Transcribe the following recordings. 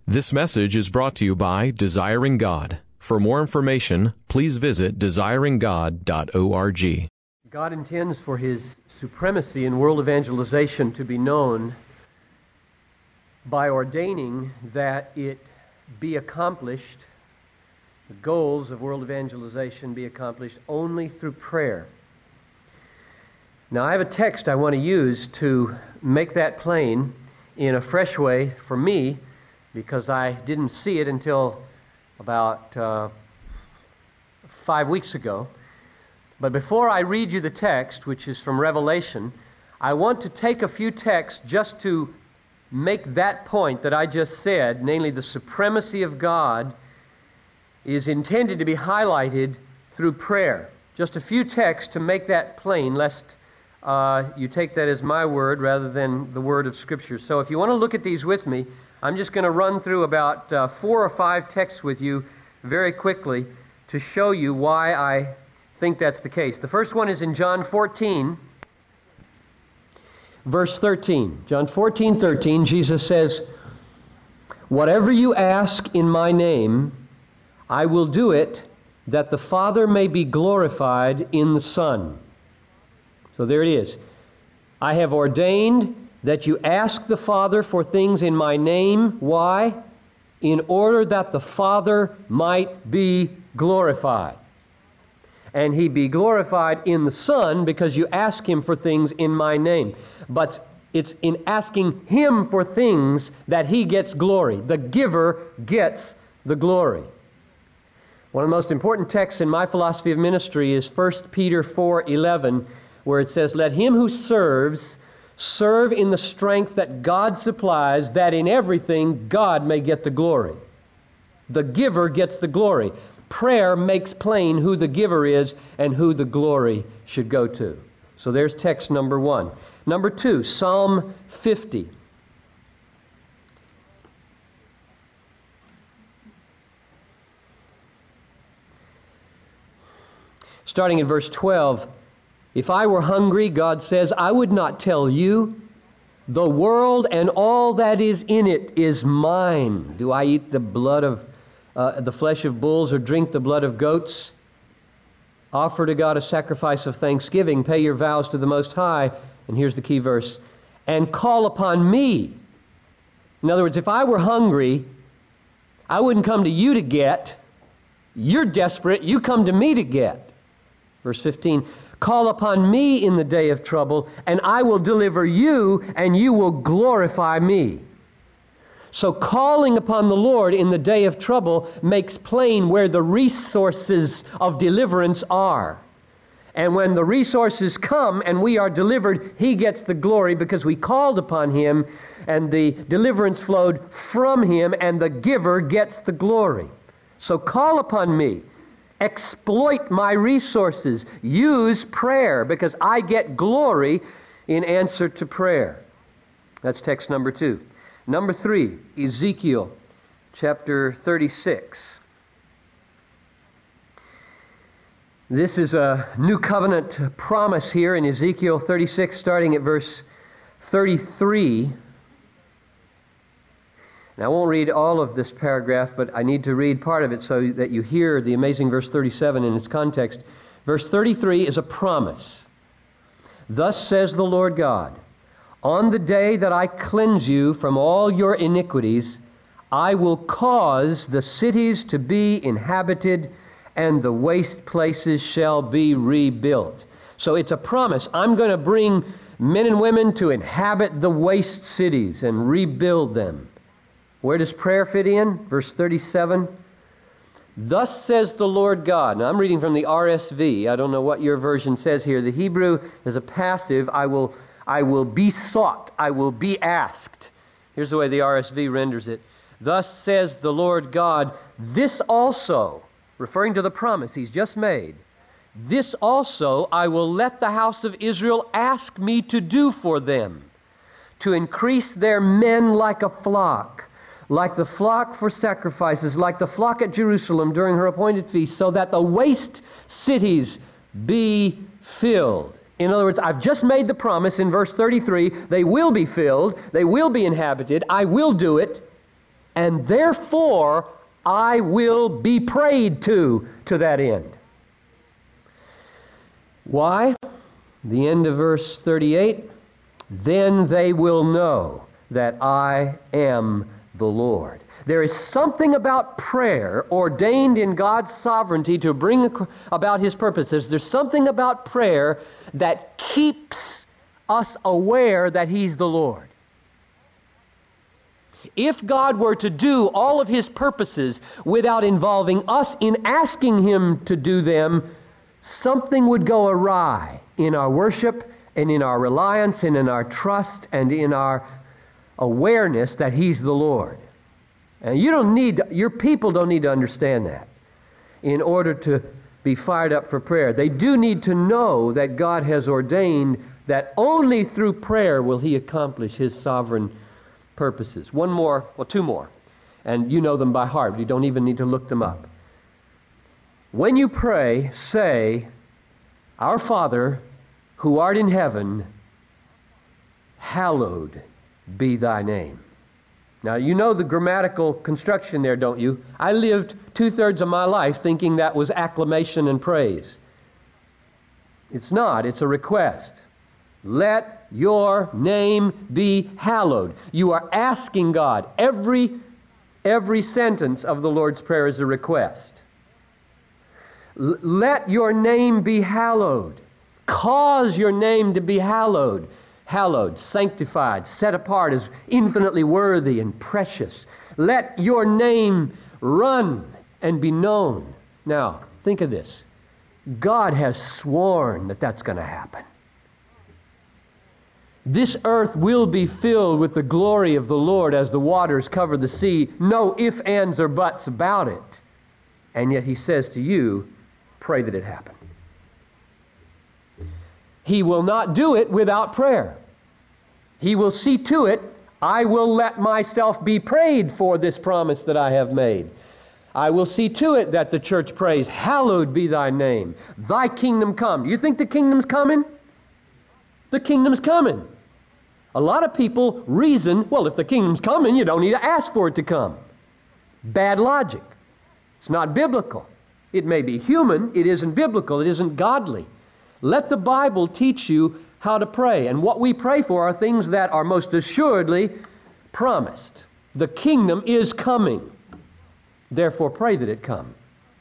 This message is brought to you by Desiring God. For more information, please visit desiringgod.org. God intends for His supremacy in world evangelization to be known by ordaining that it be accomplished, the goals of world evangelization be accomplished only through prayer. Now, I have a text I want to use to make that plain in a fresh way for me, because I didn't see it until about 5 weeks ago. But before I read you the text, which is from Revelation, I want to take a few texts just to make that point that I just said, namely the supremacy of God is intended to be highlighted through prayer. Just a few texts to make that plain, lest you take that as my word rather than the word of Scripture. So if you want to look at these with me, I'm just going to run through about 4 or 5 texts with you very quickly to show you why I think that's the case. The first one is in John 14, verse 13. John 14:13, Jesus says, "Whatever you ask in my name, I will do it, that the Father may be glorified in the Son." So there it is. I have ordained that you ask the Father for things in my name. Why? In order that the Father might be glorified. And He be glorified in the Son because you ask Him for things in my name. But it's in asking Him for things that He gets glory. The giver gets the glory. One of the most important texts in my philosophy of ministry is 1 Peter 4:11, where it says, "Let him who serves serve in the strength that God supplies, that in everything God may get the glory." The giver gets the glory. Prayer makes plain who the giver is and who the glory should go to. So there's text number 1. Number 2, Psalm 50. Starting in verse 12, "If I were hungry," God says, "I would not tell you. The world and all that is in it is mine. Do I eat the flesh of bulls or drink the blood of goats? Offer to God a sacrifice of thanksgiving. Pay your vows to the Most High." And here's the key verse. "And call upon me." In other words, if I were hungry, I wouldn't come to you to get. You're desperate. You come to me to get. Verse 15. "Call upon me in the day of trouble, and I will deliver you, and you will glorify me." So calling upon the Lord in the day of trouble makes plain where the resources of deliverance are. And when the resources come and we are delivered, He gets the glory because we called upon Him and the deliverance flowed from Him, and the giver gets the glory. So call upon me. Exploit my resources. Use prayer because I get glory in answer to prayer. That's text number 2. Number 3, Ezekiel chapter 36. This is a new covenant promise here in Ezekiel 36, starting at verse 33. Now, I won't read all of this paragraph, but I need to read part of it so that you hear the amazing verse 37 in its context. Verse 33 is a promise. "Thus says the Lord God, on the day that I cleanse you from all your iniquities, I will cause the cities to be inhabited, and the waste places shall be rebuilt." So it's a promise. I'm going to bring men and women to inhabit the waste cities and rebuild them. Where does prayer fit in? Verse 37. "Thus says the Lord God." Now I'm reading from the RSV. I don't know what your version says here. The Hebrew is a passive. I will be sought. I will be asked. Here's the way the RSV renders it. "Thus says the Lord God, this also," referring to the promise He's just made, "this also I will let the house of Israel ask me to do for them, to increase their men like a flock, like the flock for sacrifices, like the flock at Jerusalem during her appointed feast, so that the waste cities be filled." In other words, I've just made the promise in verse 33, they will be filled, they will be inhabited, I will do it, and therefore I will be prayed to that end. Why? The end of verse 38, then they will know that I am the Lord. There is something about prayer ordained in God's sovereignty to bring about His purposes. There's something about prayer that keeps us aware that He's the Lord. If God were to do all of His purposes without involving us in asking Him to do them, something would go awry in our worship and in our reliance and in our trust and in our awareness that He's the Lord. And your people don't need to understand that in order to be fired up for prayer. They do need to know that God has ordained that only through prayer will He accomplish His sovereign purposes. Two more. And you know them by heart. You don't even need to look them up. When you pray, say, Our Father, who art in heaven, hallowed be thy name. Now, you know the grammatical construction there, don't you? I lived 2/3 of my life thinking that was acclamation and praise. It's not. It's a request. Let your name be hallowed. You are asking God. Every sentence of the Lord's Prayer is a request. Let your name be hallowed. Cause your name to be hallowed. Hallowed, sanctified, set apart as infinitely worthy and precious. Let your name run and be known. Now, think of this. God has sworn that that's going to happen. This earth will be filled with the glory of the Lord as the waters cover the sea. No ifs, ands, or buts about it. And yet He says to you, pray that it happen. He will not do it without prayer. He will see to it, I will let myself be prayed for this promise that I have made. I will see to it that the church prays, hallowed be thy name. Thy kingdom come. Do you think the kingdom's coming? The kingdom's coming. A lot of people reason, well, if the kingdom's coming, you don't need to ask for it to come. Bad logic. It's not biblical. It may be human. It isn't biblical. It isn't godly. Let the Bible teach you how to pray. And what we pray for are things that are most assuredly promised. The kingdom is coming. Therefore, pray that it come.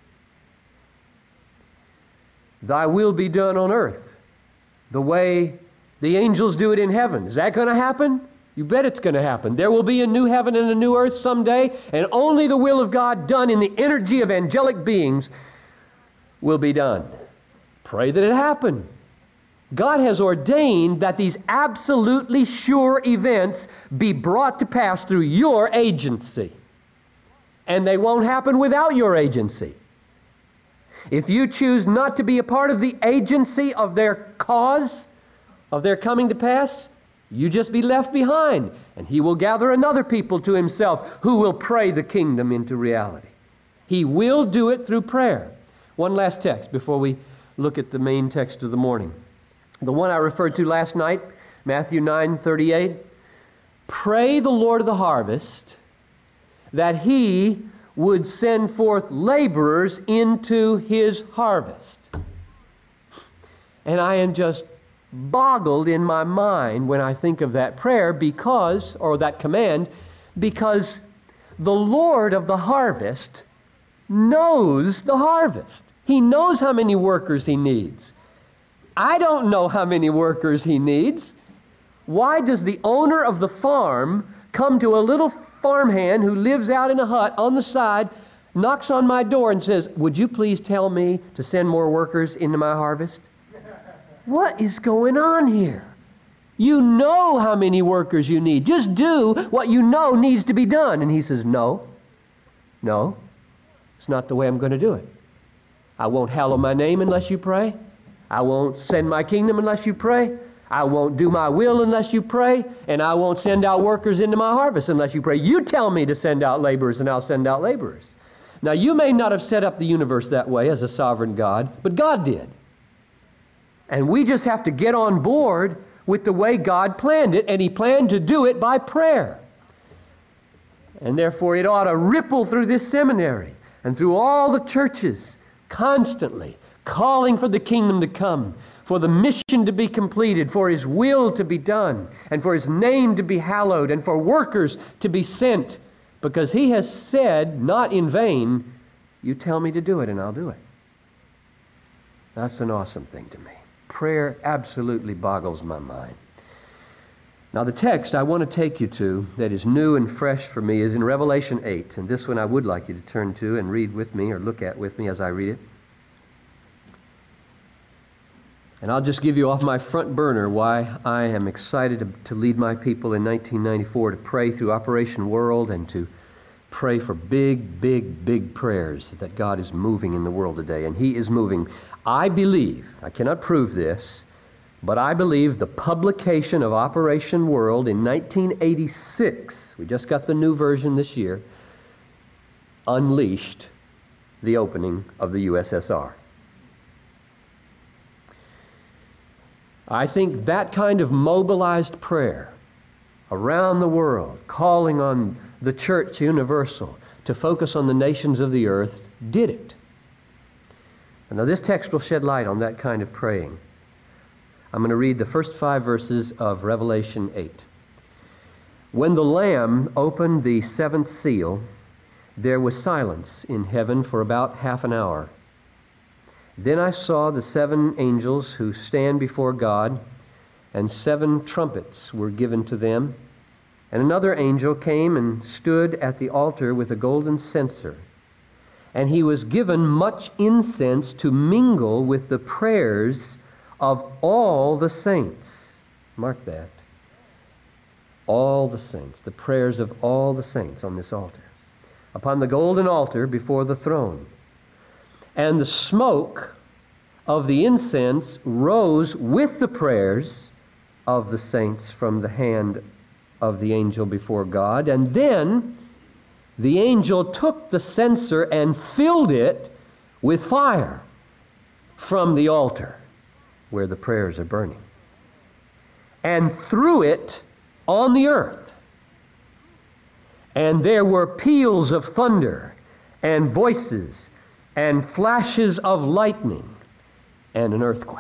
Thy will be done on earth the way the angels do it in heaven. Is that going to happen? You bet it's going to happen. There will be a new heaven and a new earth someday, and only the will of God done in the energy of angelic beings will be done. Pray that it happen. God has ordained that these absolutely sure events be brought to pass through your agency. And they won't happen without your agency. If you choose not to be a part of the agency of their cause, of their coming to pass, you just be left behind. And He will gather another people to Himself who will pray the kingdom into reality. He will do it through prayer. One last text before we look at the main text of the morning. The one I referred to last night, Matthew 9:38. Pray the Lord of the harvest that He would send forth laborers into His harvest. And I am just boggled in my mind when I think of that prayer or that command, because the Lord of the harvest knows the harvest. He knows how many workers He needs. I don't know how many workers He needs. Why does the owner of the farm come to a little farmhand who lives out in a hut on the side, knocks on my door and says, would you please tell me to send more workers into my harvest? What is going on here? You know how many workers you need. Just do what you know needs to be done. And He says, no, it's not the way I'm going to do it. I won't hallow my name unless you pray. I won't send my kingdom unless you pray. I won't do my will unless you pray. And I won't send out workers into my harvest unless you pray. You tell me to send out laborers and I'll send out laborers. Now, you may not have set up the universe that way as a sovereign God, but God did. And we just have to get on board with the way God planned it, and He planned to do it by prayer. And therefore it ought to ripple through this seminary and through all the churches constantly, calling for the kingdom to come, for the mission to be completed, for His will to be done, and for His name to be hallowed, and for workers to be sent. Because He has said, not in vain, you tell me to do it and I'll do it. That's an awesome thing to me. Prayer absolutely boggles my mind. Now the text I want to take you to that is new and fresh for me is in Revelation 8. And this one I would like you to turn to and read with me or look at with me as I read it. And I'll just give you off my front burner why I am excited to lead my people in 1994 to pray through Operation World and to pray for big, big, big prayers that God is moving in the world today. And He is moving. I believe, I cannot prove this, but I believe the publication of Operation World in 1986, we just got the new version this year, unleashed the opening of the USSR. I think that kind of mobilized prayer around the world, calling on the Church Universal to focus on the nations of the earth, did it. And now this text will shed light on that kind of praying. I'm going to read the first 5 verses of Revelation 8. When the Lamb opened the 7th seal, there was silence in heaven for about half an hour. Then I saw the 7 angels who stand before God, and 7 trumpets were given to them. And another angel came and stood at the altar with a golden censer. And he was given much incense to mingle with the prayers of all the saints. Mark that. All the saints. The prayers of all the saints on this altar. Upon the golden altar before the throne. And the smoke of the incense rose with the prayers of the saints from the hand of the angel before God. And then the angel took the censer and filled it with fire from the altar where the prayers are burning, and threw it on the earth. And there were peals of thunder and voices and flashes of lightning and an earthquake.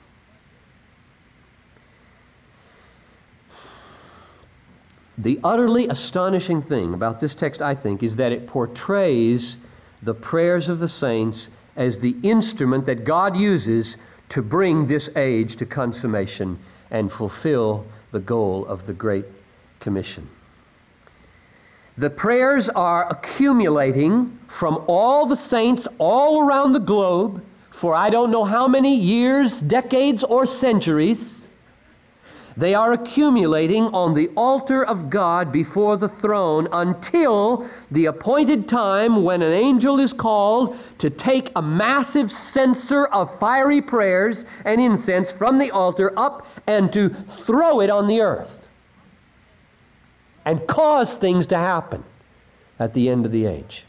The utterly astonishing thing about this text, I think, is that it portrays the prayers of the saints as the instrument that God uses to bring this age to consummation and fulfill the goal of the Great Commission. The prayers are accumulating from all the saints all around the globe for I don't know how many years, decades, or centuries. They are accumulating on the altar of God before the throne until the appointed time when an angel is called to take a massive censer of fiery prayers and incense from the altar up and to throw it on the earth and cause things to happen at the end of the age.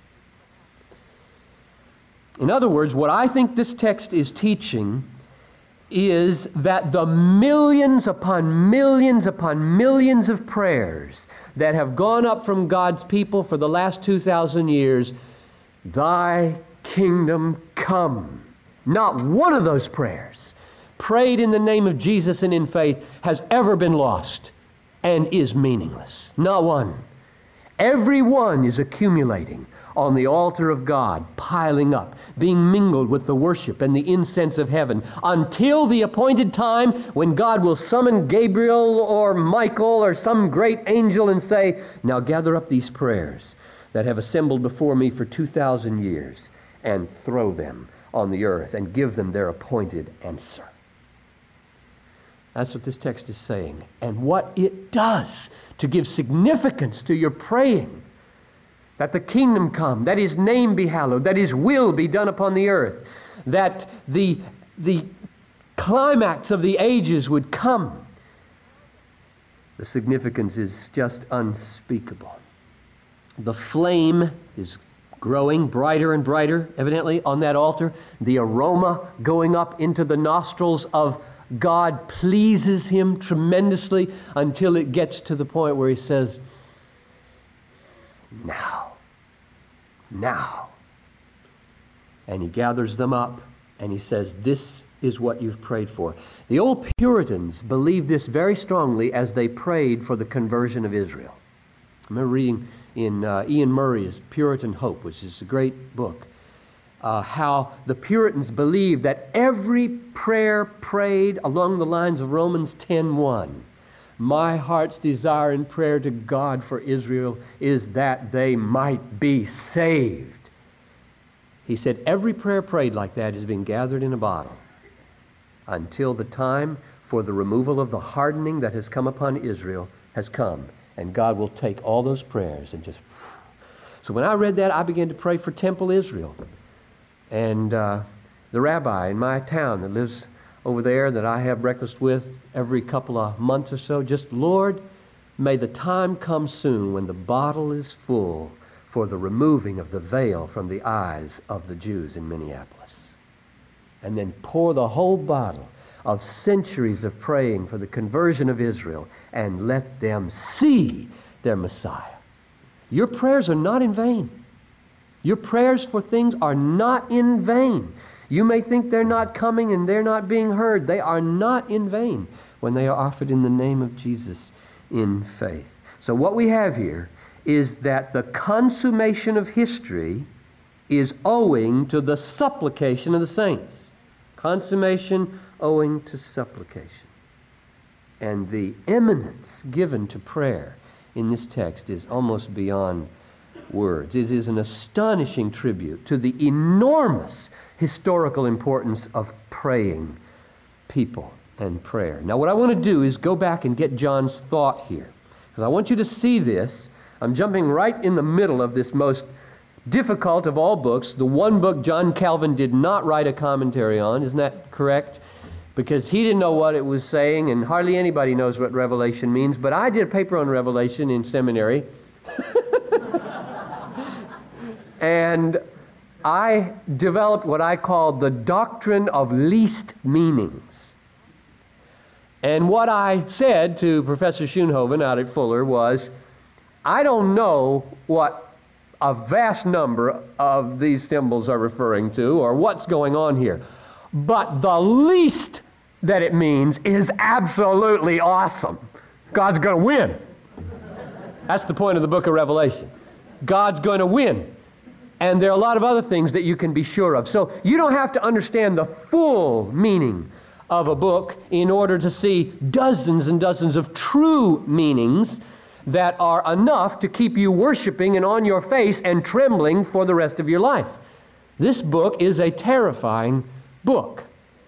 In other words, what I think this text is teaching is that the millions upon millions upon millions of prayers that have gone up from God's people for the last 2,000 years, Thy kingdom come. Not one of those prayers prayed in the name of Jesus and in faith has ever been lost and is meaningless. Not one. Every one is accumulating on the altar of God, piling up, being mingled with the worship and the incense of heaven, until the appointed time when God will summon Gabriel or Michael or some great angel and say, now gather up these prayers that have assembled before me for 2,000 years and throw them on the earth and give them their appointed answer. That's what this text is saying. And what it does to give significance to your praying, that the kingdom come, that His name be hallowed, that His will be done upon the earth, that the climax of the ages would come. The significance is just unspeakable. The flame is growing brighter and brighter, evidently, on that altar. The aroma going up into the nostrils of God pleases Him tremendously until it gets to the point where He says, now. Now. And he gathers them up and he says, this is what you've prayed for. The old Puritans believed this very strongly as they prayed for the conversion of Israel. I remember reading in Ian Murray's Puritan Hope, which is a great book, how the Puritans believed that every prayer prayed along the lines of Romans 10:1, my heart's desire and prayer to God for Israel is that they might be saved. He said every prayer prayed like that has been gathered in a bottle until the time for the removal of the hardening that has come upon Israel has come. And God will take all those prayers and just... So when I read that, I began to pray for Temple Israel. And the rabbi in my town that lives over there that I have breakfast with every couple of months or so, just, Lord, may the time come soon when the bottle is full for the removing of the veil from the eyes of the Jews in Minneapolis. And then pour the whole bottle of centuries of praying for the conversion of Israel and let them see their Messiah. Your prayers are not in vain. Your prayers for things are not in vain. You may think they're not coming and they're not being heard. They are not in vain when they are offered in the name of Jesus in faith. So what we have here is that the consummation of history is owing to the supplication of the saints. Consummation owing to supplication. And the eminence given to prayer in this text is almost beyond words. It is an astonishing tribute to the enormous historical importance of praying people and prayer. Now what I want to do is go back and get John's thought here, because I want you to see this. I'm jumping right in the middle of this most difficult of all books, the one book John Calvin did not write a commentary on. Isn't that correct? Because he didn't know what it was saying, and hardly anybody knows what Revelation means. But I did a paper on Revelation in seminary. And I developed what I called the doctrine of least meanings. And what I said to Professor Schoenhoven out at Fuller was, I don't know what a vast number of these symbols are referring to or what's going on here, but the least that it means is absolutely awesome. God's going to win. That's the point of the book of Revelation. God's going to win. And there are a lot of other things that you can be sure of. So you don't have to understand the full meaning of a book in order to see dozens and dozens of true meanings that are enough to keep you worshiping and on your face and trembling for the rest of your life. This book is a terrifying book.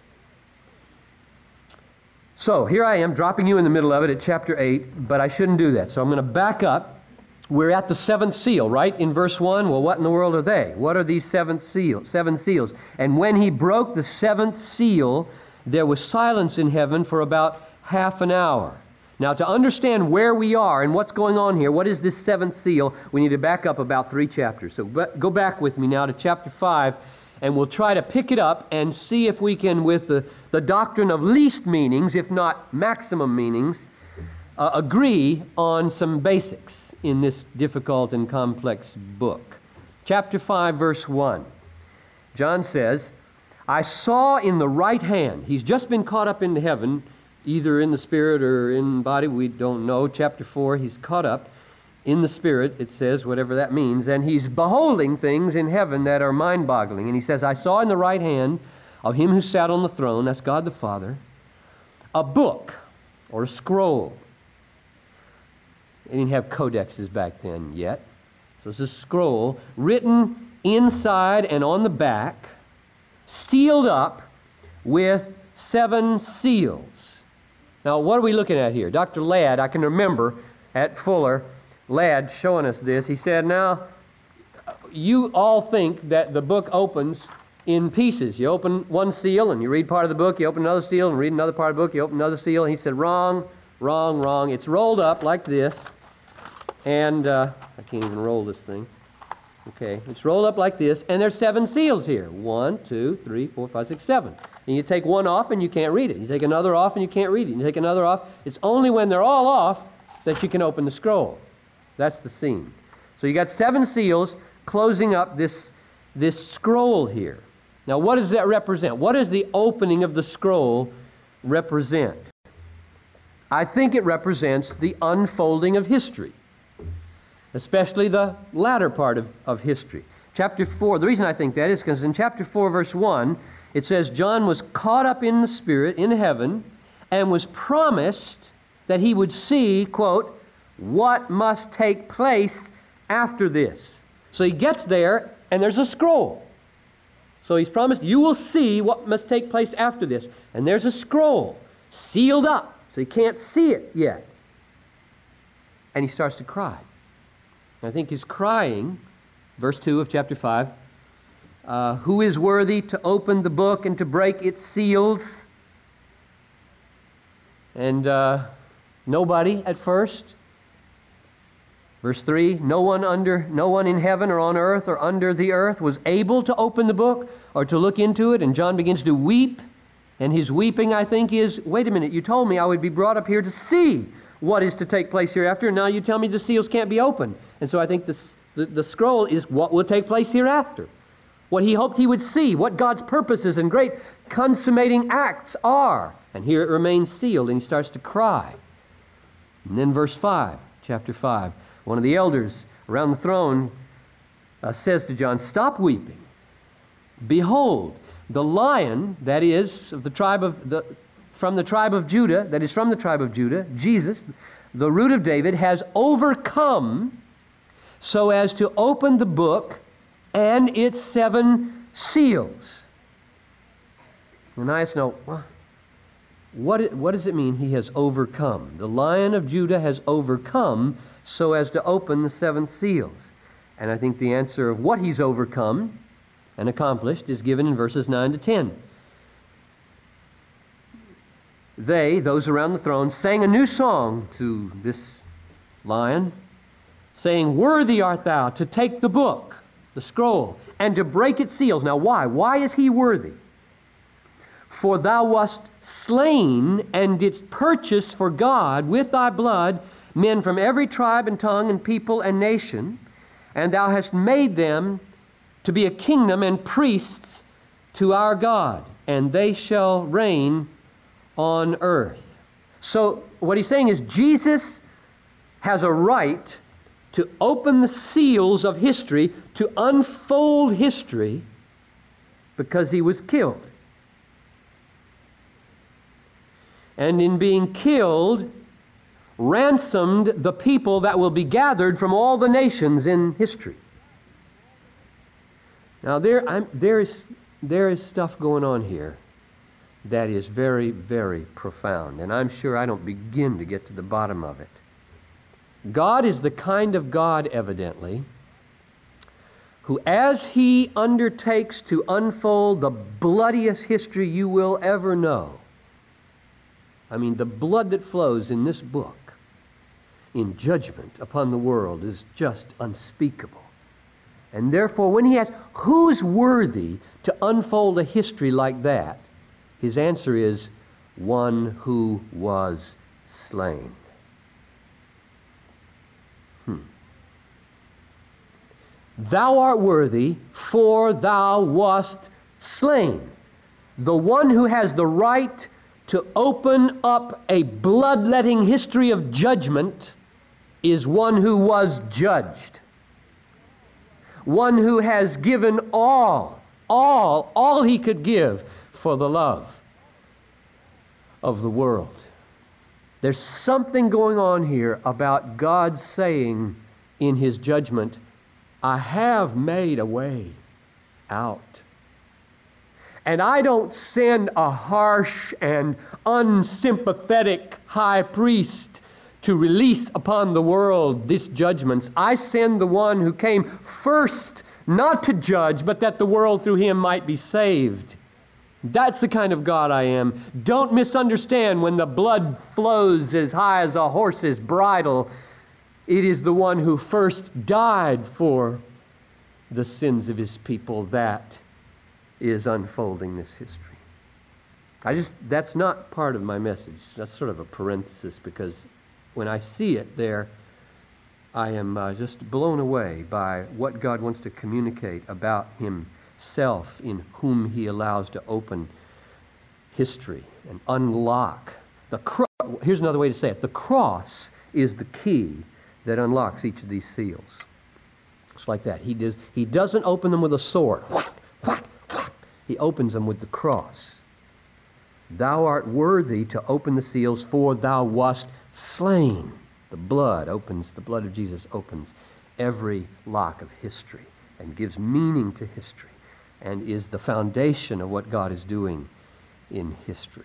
So here I am dropping you in the middle of it at chapter 8, but I shouldn't do that. So I'm going to back up. We're at the seventh seal, right? In verse 1, well, what in the world are they? What are these seven seals? And when he broke the seventh seal, there was silence in heaven for about half an hour. Now, to understand where we are and what's going on here, what is this seventh seal, we need to back up about 3 chapters. So go back with me now to chapter 5, and we'll try to pick it up and see if we can, with the doctrine of least meanings, if not maximum meanings, agree on some basics in this difficult and complex book. Chapter 5, verse 1. John says, I saw in the right hand, he's just been caught up into heaven, either in the spirit or in body, we don't know. Chapter 4, he's caught up in the spirit, it says, whatever that means, and he's beholding things in heaven that are mind-boggling. And he says, I saw in the right hand of him who sat on the throne, that's God the Father, a book or a scroll. They didn't have codexes back then yet. So it's a scroll written inside and on the back, sealed up with 7 seals. Now, what are we looking at here? Dr. Ladd, I can remember at Fuller, Ladd showing us this. He said, now, you all think that the book opens in pieces. You open one seal and you read part of the book, you open another seal and read another part of the book, you open another seal. And he said, wrong, wrong, wrong. It's rolled up like this. And I can't even roll this thing. Okay, it's rolled up like this, and there's 7 seals here. 1, 2, 3, 4, 5, 6, 7. And you take one off and you can't read it. You take another off and you can't read it. You take another off. It's only when they're all off that you can open the scroll. That's the scene. So you got 7 seals closing up this scroll here. Now what does that represent? What does the opening of the scroll represent? I think it represents the unfolding of history, especially the latter part of history. Chapter 4, the reason I think that is because in chapter 4, verse 1, it says, John was caught up in the Spirit in heaven and was promised that he would see, quote, what must take place after this. So he gets there and there's a scroll. So he's promised, you will see what must take place after this. And there's a scroll sealed up, so he can't see it yet. And he starts to cry. And I think he's crying, verse 2 of chapter 5, who is worthy to open the book and to break its seals? And nobody at first. Verse 3, no one in heaven or on earth or under the earth was able to open the book or to look into it. And John begins to weep. And his weeping, I think, is, wait a minute, you told me I would be brought up here to see what is to take place hereafter, and now you tell me the seals can't be opened. And so I think the scroll is what will take place hereafter. What he hoped he would see, what God's purposes and great consummating acts are. And here it remains sealed, and he starts to cry. And then verse 5, chapter 5, one of the elders around the throne says to John, stop weeping. Behold, the Lion, that is, from the tribe of Judah, that is from the tribe of Judah, Jesus, the root of David, has overcome so as to open the book and its 7 seals. And I ask, no, what does it mean he has overcome? The Lion of Judah has overcome so as to open the 7 seals. And I think the answer of what he's overcome and accomplished is given in verses 9 to 10. They, those around the throne, sang a new song to this Lion, saying, worthy art thou to take the book, the scroll, and to break its seals. Now why? Why is he worthy? For thou wast slain and didst purchase for God with thy blood men from every tribe and tongue and people and nation, and thou hast made them to be a kingdom and priests to our God, and they shall reign on earth. So what he's saying is Jesus has a right to open the seals of history, to unfold history, because he was killed. And in being killed, ransomed the people that will be gathered from all the nations in history. Now there is stuff going on here that is very, very profound, and I'm sure I don't begin to get to the bottom of it. God is the kind of God, evidently, who, as he undertakes to unfold the bloodiest history you will ever know, I mean, the blood that flows in this book in judgment upon the world is just unspeakable. And therefore, when he asks, who's worthy to unfold a history like that? His answer is, one who was slain. Thou art worthy, for thou wast slain. The one who has the right to open up a bloodletting history of judgment is one who was judged. One who has given all he could give for the love of the world. There's something going on here about God saying in his judgment, I have made a way out. And I don't send a harsh and unsympathetic high priest to release upon the world these judgments. I send the one who came first, not to judge, but that the world through him might be saved. That's the kind of God I am. Don't misunderstand when the blood flows as high as a horse's bridle. It is the one who first died for the sins of his people that is unfolding this history. That's not part of my message. That's sort of a parenthesis, because when I see it there, I am just blown away by what God wants to communicate about Himself, in whom He allows to open history and unlock. Here's another way to say it. The cross is the key that unlocks each of these seals. It's like that. He doesn't open them with a sword. Whack, whack, whack. He opens them with the cross. Thou art worthy to open the seals, for thou wast slain. The blood of Jesus opens every lock of history and gives meaning to history and is the foundation of what God is doing in history.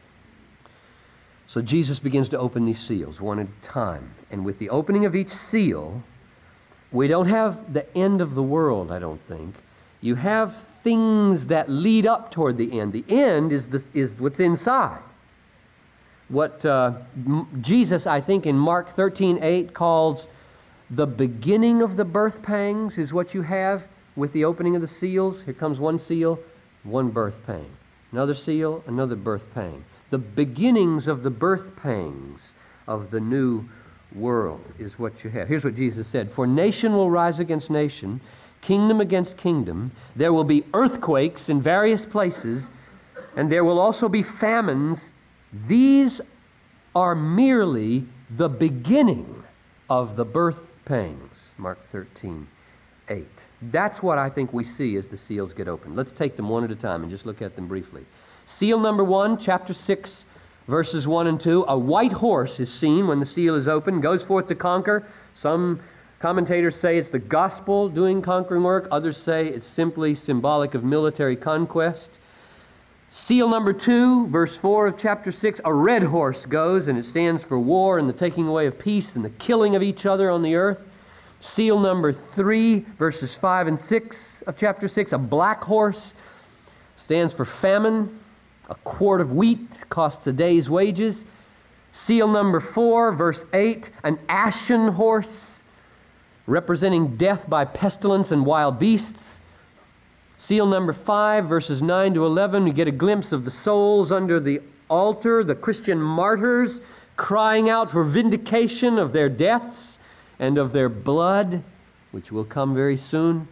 So Jesus begins to open these seals one at a time. And with the opening of each seal, we don't have the end of the world, I don't think. You have things that lead up toward the end. The end is what's inside. What Jesus, I think, in Mark 13:8 calls the beginning of the birth pangs is what you have with the opening of the seals. Here comes one seal, one birth pang. Another seal, another birth pang. The beginnings of the birth pangs of the new world is what you have. Here's what Jesus said. For nation will rise against nation, kingdom against kingdom. There will be earthquakes in various places, and there will also be famines. These are merely the beginning of the birth pangs. Mark 13:8. That's what I think we see as the seals get opened. Let's take them one at a time and just look at them briefly. Seal number 1, chapter 6, verses 1 and 2. A white horse is seen when the seal is opened, goes forth to conquer. Some commentators say it's the gospel doing conquering work. Others say it's simply symbolic of military conquest. Seal number 2, verse 4 of chapter 6, a red horse goes, and it stands for war and the taking away of peace and the killing of each other on the earth. Seal number 3, verses 5 and 6 of chapter 6, a black horse stands for famine. A quart of wheat costs a day's wages. Seal number 4, verse 8, an ashen horse representing death by pestilence and wild beasts. Seal number 5, verses 9 to 11, you get a glimpse of the souls under the altar, the Christian martyrs, crying out for vindication of their deaths and of their blood, which will come very soon.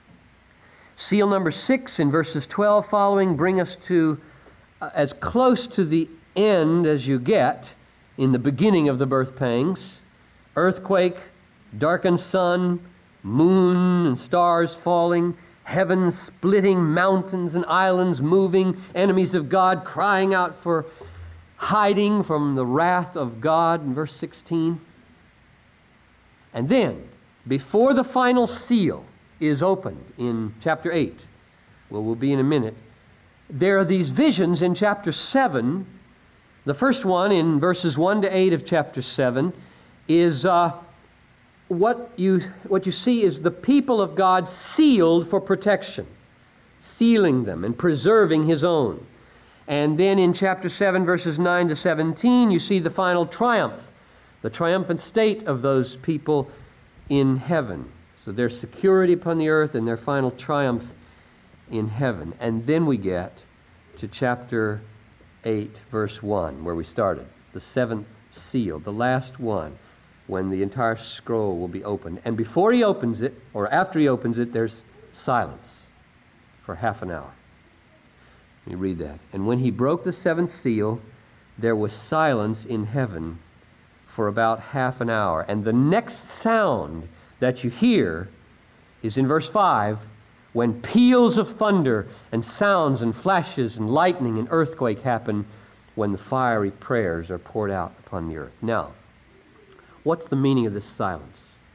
Seal number 6, in verses 12 following, bring us to as close to the end as you get in the beginning of the birth pangs. Earthquake, darkened sun, moon and stars falling, heavens splitting, mountains and islands moving, enemies of God crying out for hiding from the wrath of God in verse 16. And then, before the final seal is opened in chapter 8, where we'll be in a minute, there are these visions in chapter 7. The first one in verses 1 to 8 of chapter 7 is what you see is the people of God sealed for protection, sealing them and preserving His own. And then in chapter 7, verses 9 to 17, you see the final triumph, the triumphant state of those people in heaven. So their security upon the earth and their final triumph in heaven. And then we get to chapter 8, verse 1, where we started. The seventh seal, the last one, when the entire scroll will be opened. And before He opens it, or after He opens it, there's silence for half an hour. Let me read that. And when He broke the seventh seal, there was silence in heaven for about half an hour. And the next sound that you hear is in verse 5, when peals of thunder and sounds and flashes and lightning and earthquake happen, when the fiery prayers are poured out upon the earth. Now, what's the meaning of this silence?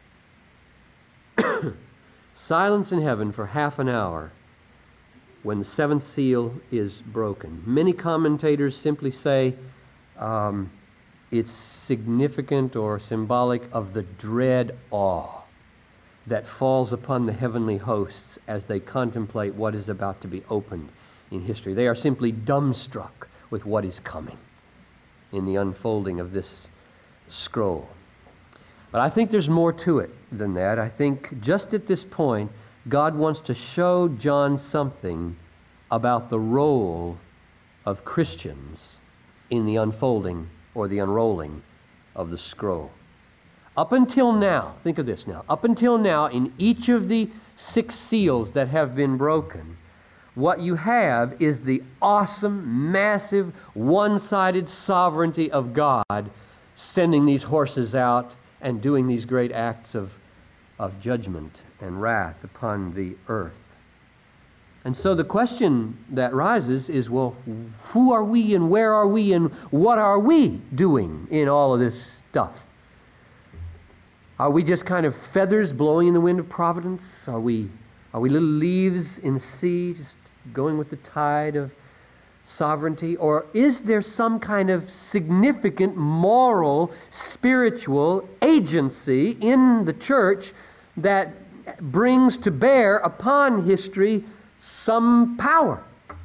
Silence in heaven for half an hour when the seventh seal is broken. Many commentators simply say it's significant or symbolic of the dread awe that falls upon the heavenly hosts as they contemplate what is about to be opened in history. They are simply dumbstruck with what is coming in the unfolding of this scroll. But I think there's more to it than that. I think just at this point, God wants to show John something about the role of Christians in the unfolding or the unrolling of the scroll. Up until now, think of this now, up until now, in each of the 6 seals that have been broken, what you have is the awesome, massive, one-sided sovereignty of God sending these horses out and doing these great acts of judgment and wrath upon the earth. And so the question that rises is, well, who are we and where are we and what are we doing in all of this stuff? Are we just kind of feathers blowing in the wind of providence? Are we little leaves in the sea, just going with the tide of sovereignty? Or is there some kind of significant moral, spiritual agency in the church that brings to bear upon history some power?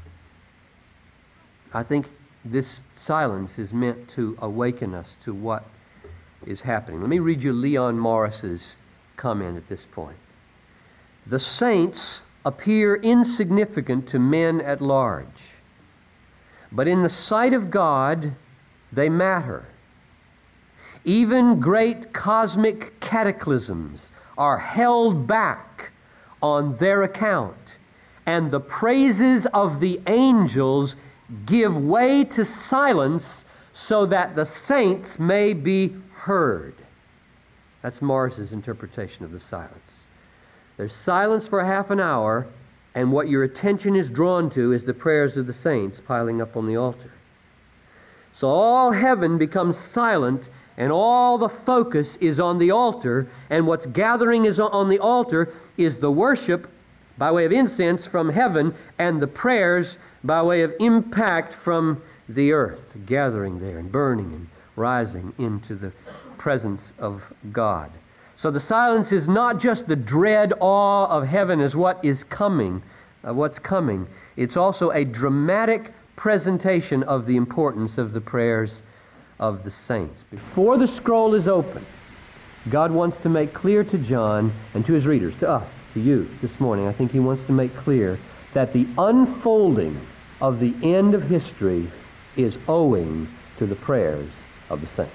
I think this silence is meant to awaken us to what is happening. Let me read you Leon Morris's comment at this point. The saints appear insignificant to men at large, but in the sight of God, they matter. Even great cosmic cataclysms are held back on their account, and the praises of the angels give way to silence so that the saints may be heard. That's Morris's interpretation of the silence. There's silence for half an hour, and what your attention is drawn to is the prayers of the saints piling up on the altar. So all heaven becomes silent, and all the focus is on the altar, and what's gathering is on the altar is the worship by way of incense from heaven and the prayers by way of impact from the earth, gathering there and burning and rising into the presence of God. So the silence is not just the dread awe of heaven as what is coming, what's coming. It's also a dramatic presentation of the importance of the prayers of the saints. Before the scroll is open, God wants to make clear to John and to his readers, to us, to you this morning, I think he wants to make clear that the unfolding of the end of history is owing to the prayers of the saints.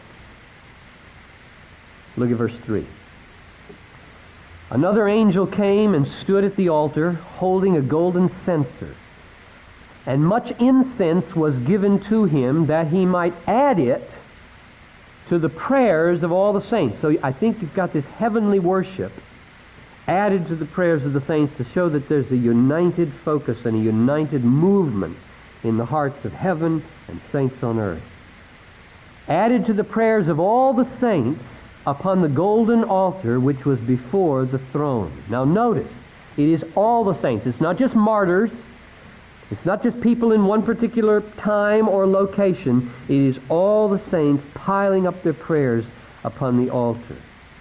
Look at verse 3. Another angel came and stood at the altar, holding a golden censer. And much incense was given to him that he might add it to the prayers of all the saints. So I think you've got this heavenly worship added to the prayers of the saints to show that there's a united focus and a united movement in the hearts of heaven and saints on earth. Added to the prayers of all the saints upon the golden altar which was before the throne. Now notice, it is all the saints. It's not just martyrs. It's not just people in one particular time or location. It is all the saints piling up their prayers upon the altar.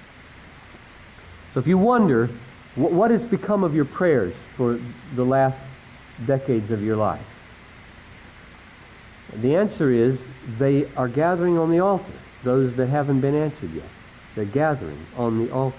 So if you wonder, what has become of your prayers for the last decades of your life? The answer is they are gathering on the altar. Those that haven't been answered yet. They're gathering on the altar.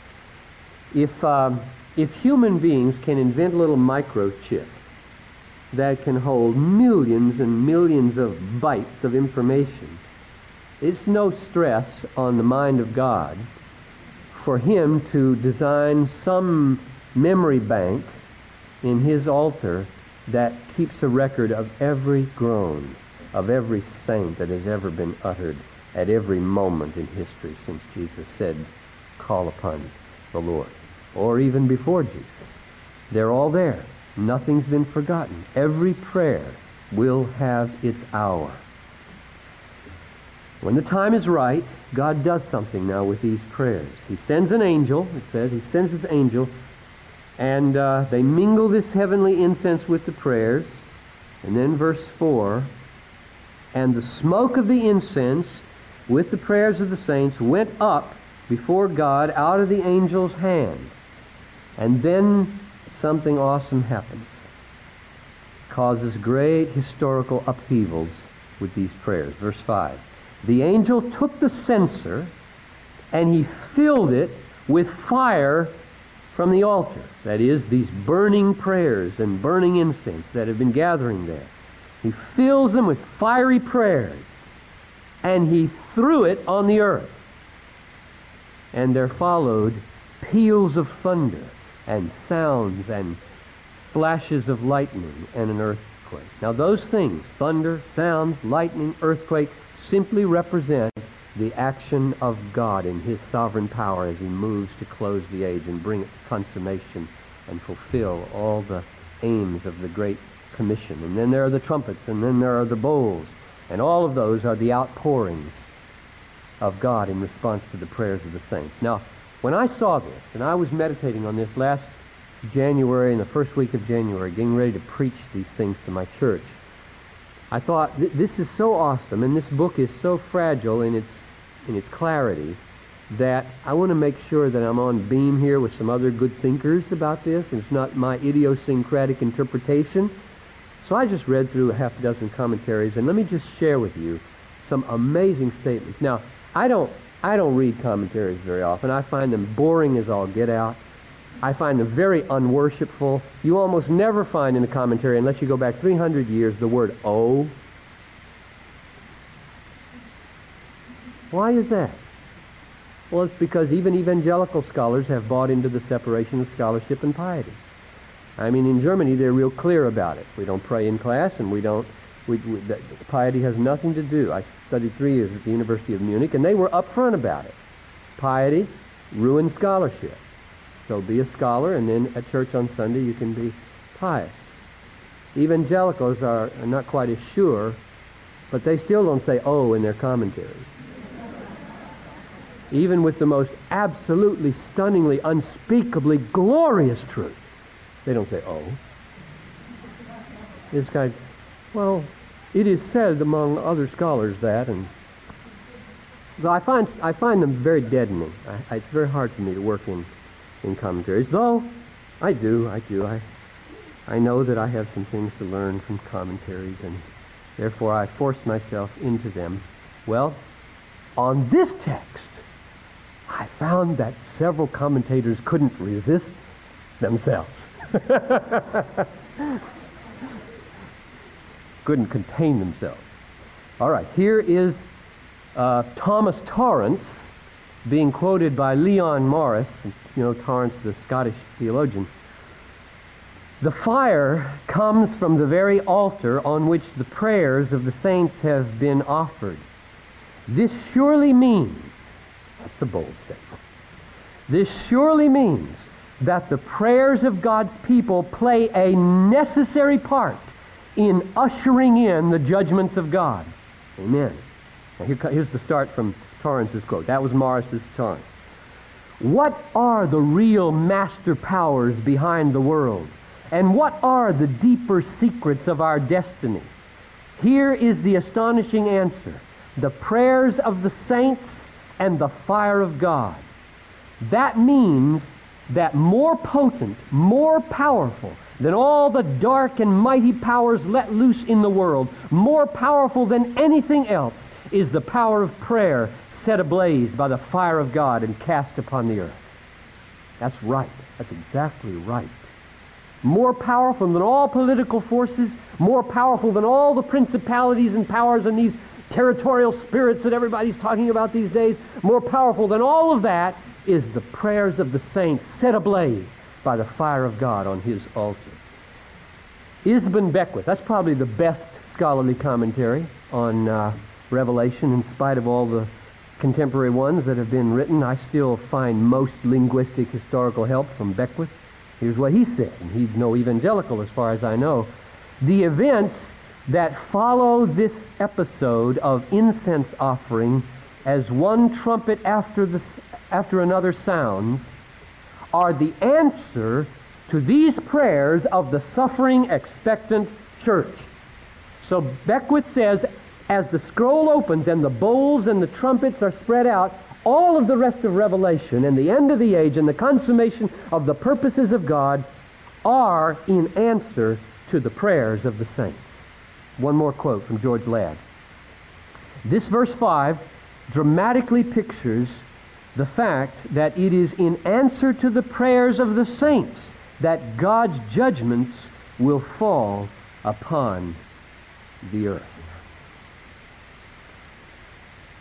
If human beings can invent a little microchip that can hold millions and millions of bytes of information, it's no stress on the mind of God for him to design some memory bank in his altar that keeps a record of every groan of every saint that has ever been uttered at every moment in history since Jesus said, call upon the Lord. Or even before Jesus. They're all there. Nothing's been forgotten. Every prayer will have its hour. When the time is right, God does something now with these prayers. He sends an angel, it says, he sends his angel, and they mingle this heavenly incense with the prayers. And then verse 4, and the smoke of the incense with the prayers of the saints went up before God out of the angel's hand. And then something awesome happens. Causes great historical upheavals with these prayers. Verse 5. The angel took the censer and he filled it with fire from the altar. That is, these burning prayers and burning incense that have been gathering there. He fills them with fiery prayers and he threw it on the earth. and there followed peals of thunder and sounds and flashes of lightning and an earthquake. Now those things, thunder, sounds, lightning, earthquake, simply represent the action of God in His sovereign power as He moves to close the age and bring it to consummation and fulfill all the aims of the Great Commission. And then there are the trumpets, and then there are the bowls, and all of those are the outpourings of God in response to the prayers of the saints. Now, when I saw this, and I was meditating on this last January, in the first week of January, getting ready to preach these things to my church, I thought, this is so awesome, and this book is so fragile in its clarity, that I want to make sure that I'm on beam here with some other good thinkers about this, and it's not my idiosyncratic interpretation. So I just read through a half dozen commentaries, and let me just share with you some amazing statements. Now, I don't read commentaries very often. I find them boring as all get out. I find them very unworshipful. You almost never find in a commentary, unless you go back 300 years, the word "oh." Why is that? Well, it's because even evangelical scholars have bought into the separation of scholarship and piety. I mean, in Germany, they're real clear about it. We don't pray in class, and piety has nothing to do. I studied 3 years at the University of Munich, and they were upfront about it. Piety ruins scholarship. So be a scholar, and then at church on Sunday you can be pious. Evangelicals are not quite as sure, but they still don't say "oh" in their commentaries. Even with the most absolutely, stunningly, unspeakably glorious truth, they don't say "oh." It's kind of, well, it is said among other scholars that, and so I find them very deadening. It's very hard for me to work in commentaries, though I do. I know that I have some things to learn from commentaries, and therefore I force myself into them. Well, on this text, I found that several commentators couldn't resist themselves. Couldn't contain themselves. All right, here is Thomas Torrance being quoted by Leon Morris, you know, Torrance, the Scottish theologian. "The fire comes from the very altar on which the prayers of the saints have been offered. This surely means," that's a bold statement, "this surely means that the prayers of God's people play a necessary part in ushering in the judgments of God." Amen. Now here's the start from Torrance's quote. That was Morris, this is Torrance. "What are the real master powers behind the world? And what are the deeper secrets of our destiny? Here is the astonishing answer: the prayers of the saints and the fire of God. That means that more potent, more powerful than all the dark and mighty powers let loose in the world, more powerful than anything else, is the power of prayer set ablaze by the fire of God and cast upon the earth." That's right. That's exactly right. More powerful than all political forces, more powerful than all the principalities and powers and these territorial spirits that everybody's talking about these days, more powerful than all of that is the prayers of the saints set ablaze by the fire of God on His altar. Isban Beckwith, that's probably the best scholarly commentary on Revelation, in spite of all the contemporary ones that have been written. I still find most linguistic historical help from Beckwith. Here's what he said, and he's no evangelical as far as I know. "The events that follow this episode of incense offering, as one trumpet after another sounds, are the answer to these prayers of the suffering, expectant church." So Beckwith says, as the scroll opens and the bowls and the trumpets are spread out, all of the rest of Revelation and the end of the age and the consummation of the purposes of God are in answer to the prayers of the saints. One more quote from George Ladd. "This verse 5 dramatically pictures the fact that it is in answer to the prayers of the saints that God's judgments will fall upon the earth."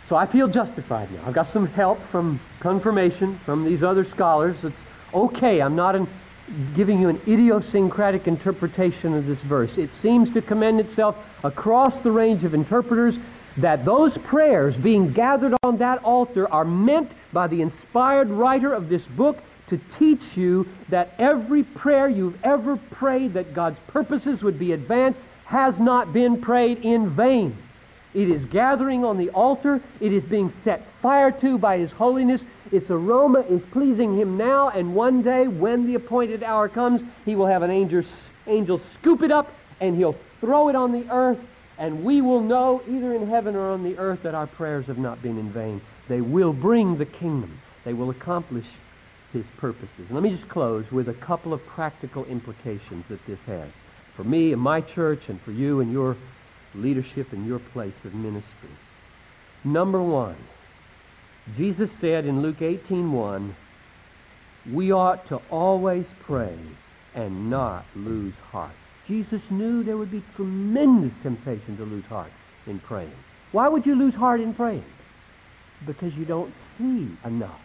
So I feel justified now. I've got some help from confirmation from these other scholars. It's okay. I'm not giving you an idiosyncratic interpretation of this verse. It seems to commend itself across the range of interpreters that those prayers being gathered on that altar are meant by the inspired writer of this book to teach you that every prayer you've ever prayed that God's purposes would be advanced has not been prayed in vain. It is gathering on the altar. It is being set fire to by His holiness. Its aroma is pleasing Him now, and one day when the appointed hour comes, He will have an angel scoop it up, and He'll throw it on the earth, and we will know either in heaven or on the earth that our prayers have not been in vain. They will bring the kingdom. They will accomplish His purposes. Let me just close with a couple of practical implications that this has for me and my church, and for you and your leadership in your place of ministry. Number one, Jesus said in Luke 18:1, we ought to always pray and not lose heart. Jesus knew there would be tremendous temptation to lose heart in praying. Why would you lose heart in praying? Because you don't see enough.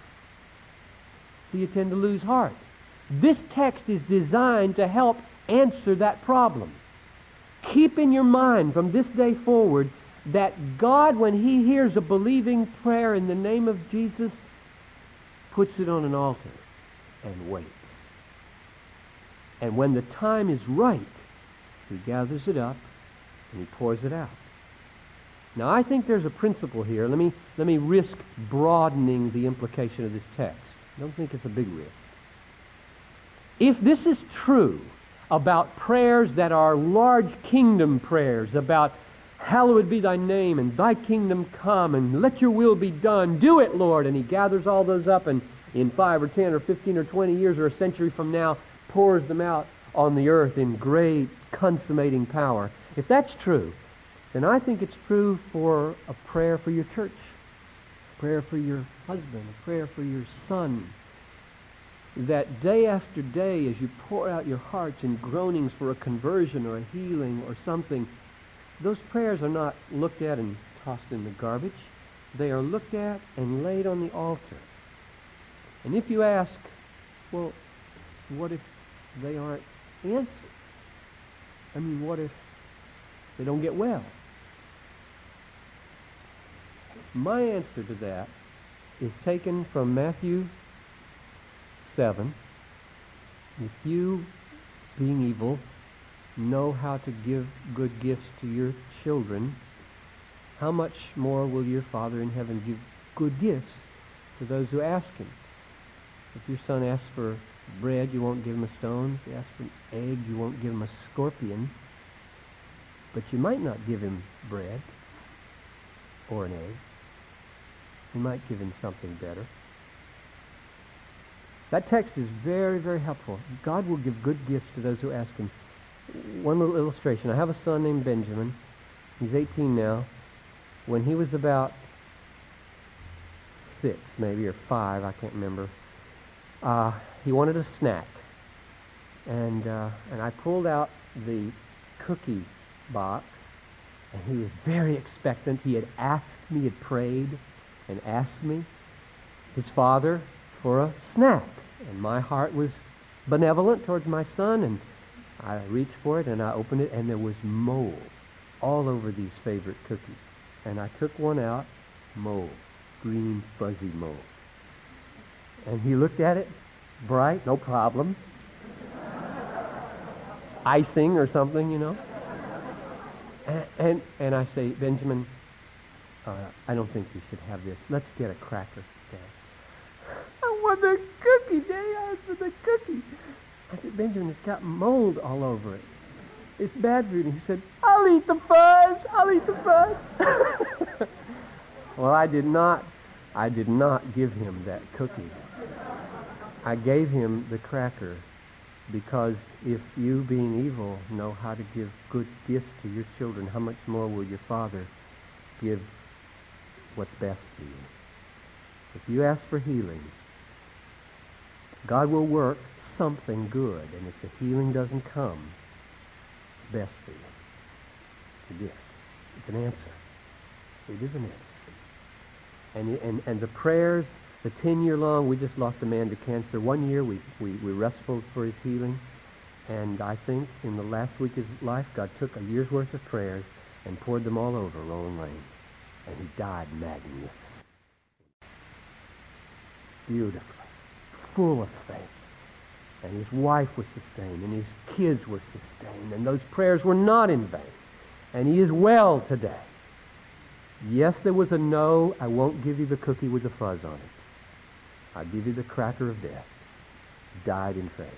So you tend to lose heart. This text is designed to help answer that problem. Keep in your mind from this day forward that God, when He hears a believing prayer in the name of Jesus, puts it on an altar and waits. And when the time is right, He gathers it up and He pours it out. Now, I think there's a principle here. Let me risk broadening the implication of this text. I don't think it's a big risk. If this is true about prayers that are large kingdom prayers, about hallowed be thy name and thy kingdom come and let your will be done, do it, Lord, and He gathers all those up and in 5 or 10 or 15 or 20 years or a century from now pours them out on the earth in great consummating power. If that's true, then I think it's true for a prayer for your church, a prayer for your husband, a prayer for your son, that day after day as you pour out your hearts in groanings for a conversion or a healing or something, those prayers are not looked at and tossed in the garbage. They are looked at and laid on the altar. And if you ask, well, what if they aren't answered? I mean, what if they don't get well? My answer to that is taken from Matthew 7. If you, being evil, know how to give good gifts to your children, how much more will your Father in heaven give good gifts to those who ask Him? If your son asks for bread, you won't give him a stone. If he asks for an egg, you won't give him a scorpion. But you might not give him bread or an egg. You might give him something better. That text is very, very helpful. God will give good gifts to those who ask Him. One little illustration. I have a son named Benjamin. He's 18 now. When he was about 6, maybe, or 5, I can't remember, he wanted a snack. And I pulled out the cookie box, and he was very expectant. He had asked me, he had prayed and asked me, his father, for a snack. And my heart was benevolent towards my son, and I reached for it, and I opened it, and there was mold all over these favorite cookies. And I took one out, mold, green, fuzzy mold. And he looked at it, bright, no problem. Icing or something, you know. And I say, Benjamin, I don't think you should have this. Let's get a cracker, Dad. I want the cookie, Dad. I asked for the cookie. I said, Benjamin, it's got mold all over it. It's bad for you. And he said, I'll eat the fuzz. I'll eat the fuzz. Well, I did not give him that cookie. I gave him the cracker, because if you, being evil, know how to give good gifts to your children, how much more will your Father give what's best for you? If you ask for healing, God will work something good, and if the healing doesn't come, it's best for you. It's a gift. It's an answer. It is an answer. And the prayers, the 10-year long, we just lost a man to cancer. 1 year we wrestled for his healing. And I think in the last week of his life, God took a year's worth of prayers and poured them all over Roland Lane. And he died magnificent. Beautifully, full of faith. And his wife was sustained, and his kids were sustained, and those prayers were not in vain. And he is well today. Yes, there was a no, I won't give you the cookie with the fuzz on it. I'll give you the cracker of death. Died in faith.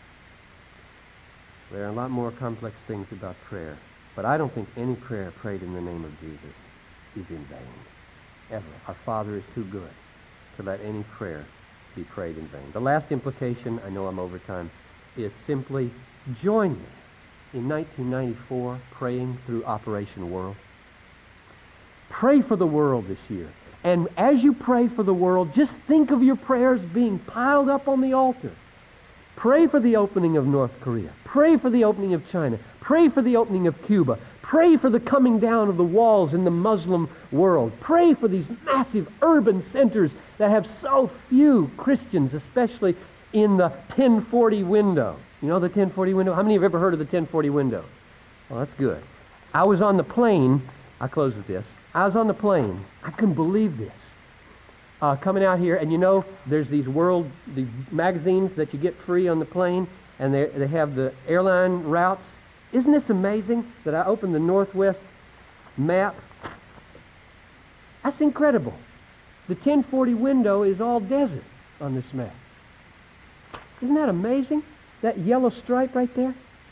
There are a lot more complex things about prayer, but I don't think any prayer prayed in the name of Jesus is in vain. Ever. Our Father is too good to let any prayer be prayed in vain. The last implication, I know I'm over time, is simply join me in 1994 praying through Operation World. Pray for the world this year. And as you pray for the world, just think of your prayers being piled up on the altar. Pray for the opening of North Korea. Pray for the opening of China. Pray for the opening of Cuba. Pray for the coming down of the walls in the Muslim world. Pray for these massive urban centers that have so few Christians, especially in the 1040 window. You know the 1040 window? How many have ever heard of the 1040 window? Well, that's good. I was on the plane. I close with this. I was on the plane. I couldn't believe this. Coming out here, and you know, there's these magazines that you get free on the plane, and they have the airline routes. Isn't this amazing that I opened the Northwest map? That's incredible. The 1040 window is all desert on this map. Isn't that amazing? That yellow stripe right there?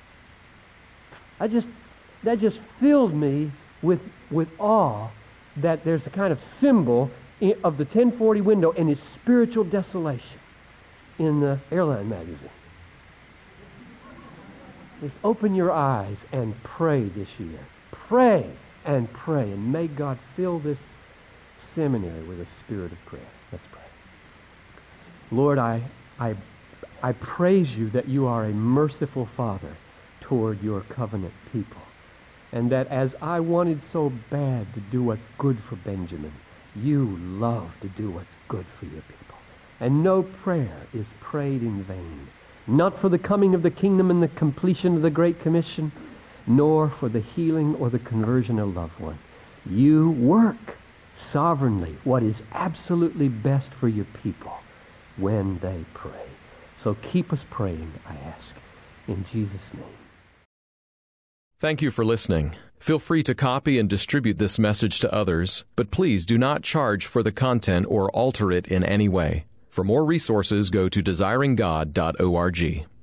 That just filled me with awe that there's a kind of symbol of the 1040 window and its spiritual desolation in the airline magazine. Just open your eyes and pray this year. Pray and pray, and may God fill this seminary with a spirit of prayer. Let's pray. Lord, I praise you that you are a merciful Father toward your covenant people, and that as I wanted so bad to do what's good for Benjamin, you love to do what's good for your people. And no prayer is prayed in vain, not for the coming of the kingdom and the completion of the Great Commission, nor for the healing or the conversion of a loved one. You work sovereignly what is absolutely best for your people when they pray. So keep us praying, I ask, in Jesus' name. Thank you for listening. Feel free to copy and distribute this message to others, but please do not charge for the content or alter it in any way. For more resources, go to desiringgod.org.